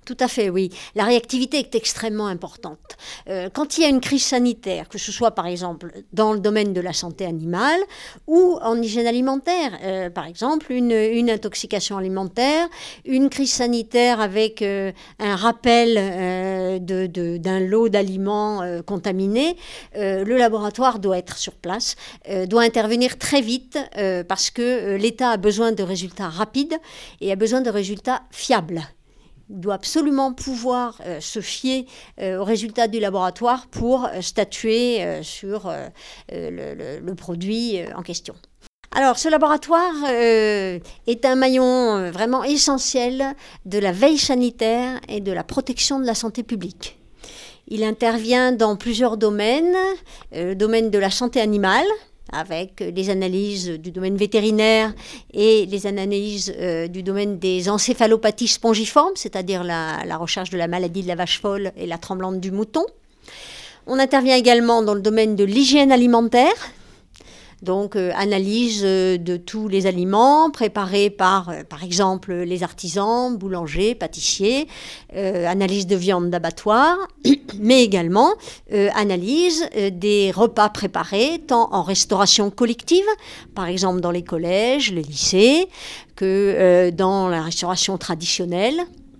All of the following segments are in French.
Tout à fait, oui. La réactivité est extrêmement importante. Quand il y a une crise sanitaire, que ce soit par exemple dans le domaine de la santé animale ou en hygiène alimentaire, par exemple une intoxication alimentaire, une crise sanitaire avec un rappel d'un lot d'aliments contaminés, le laboratoire doit être sur place, doit intervenir très vite parce que l'État a besoin de résultats rapides et a besoin de résultats fiables. Il doit absolument pouvoir se fier aux résultats du laboratoire pour statuer sur le produit en question. Alors, ce laboratoire est un maillon vraiment essentiel de la veille sanitaire et de la protection de la santé publique. Il intervient dans plusieurs domaines, le domaine de la santé animale, avec les analyses du domaine vétérinaire et les analyses du domaine des encéphalopathies spongiformes, c'est-à-dire la recherche de la maladie de la vache folle et la tremblante du mouton. On intervient également dans le domaine de l'hygiène alimentaire, donc analyse de tous les aliments préparés par exemple, les artisans, boulangers, pâtissiers, analyse de viande d'abattoir, mais également analyse des repas préparés, tant en restauration collective, par exemple dans les collèges, les lycées, que dans la restauration traditionnelle.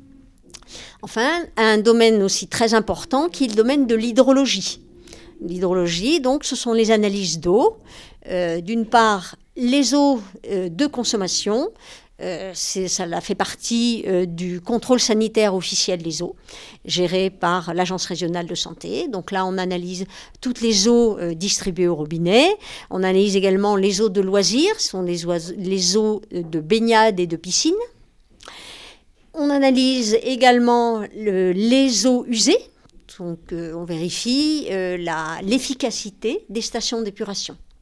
Enfin, un domaine aussi très important qui est le domaine de l'hydrologie. L'hydrologie, donc, ce sont les analyses d'eau. D'une part, les eaux de consommation, ça fait partie du contrôle sanitaire officiel des eaux, géré par l'Agence régionale de santé. Donc là, on analyse toutes les eaux distribuées au robinet. On analyse également les eaux de loisirs, ce sont les eaux de baignade et de piscine. On analyse également les eaux usées. Donc, on vérifie l'efficacité des stations d'épuration.